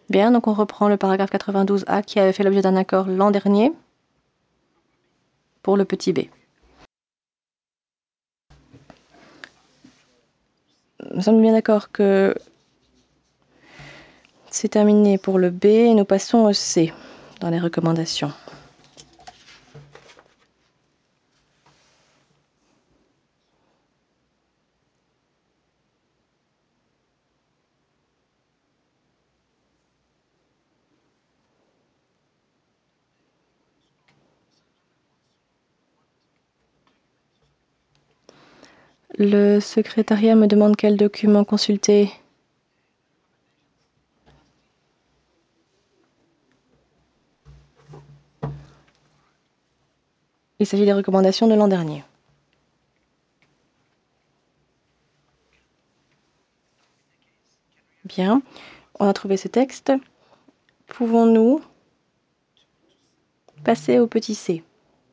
Bien, donc on reprend le paragraphe 92A qui avait fait l'objet d'un accord l'an dernier pour le petit b. Nous sommes bien d'accord que c'est terminé pour le B et nous passons au C dans les recommandations. Le secrétariat me demande quel document consulter. Il s'agit des recommandations de l'an dernier. Bien, on a trouvé ce texte. Pouvons-nous passer au petit c?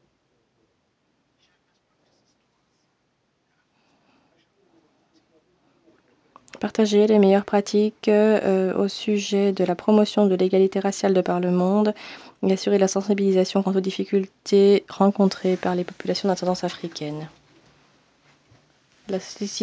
Partager les meilleures pratiques au sujet de la promotion de l'égalité raciale de par le monde et assurer la sensibilisation quant aux difficultés rencontrées par les populations d'ascendance africaine. La